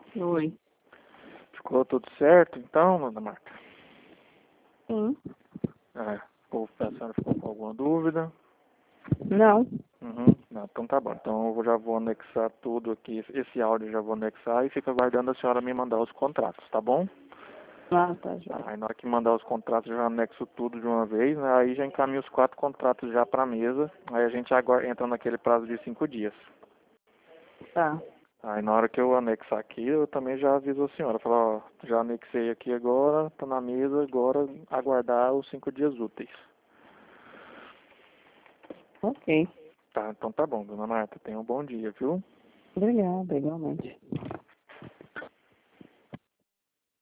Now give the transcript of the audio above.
Oi. Ficou tudo certo então, Dona Marta? Sim. O pensando ficou com alguma dúvida? Não. Não, então tá bom. Então eu já vou anexar tudo aqui. Esse áudio eu já vou anexar e fica aguardando a senhora me mandar os contratos, tá bom? Ah, tá, joia. Aí na hora que mandar os contratos eu já anexo tudo de uma vez, né? Aí já encaminho os 4 contratos já pra mesa. Aí a gente agora entra naquele prazo de 5 dias. Tá. Aí na hora que eu anexar aqui, eu também já aviso a senhora. Falo, ó, já anexei aqui agora, tá na mesa, agora aguardar os 5 dias úteis. Ok. Tá, então tá bom, Dona Marta. Tenha um bom dia, viu? Obrigada, igualmente.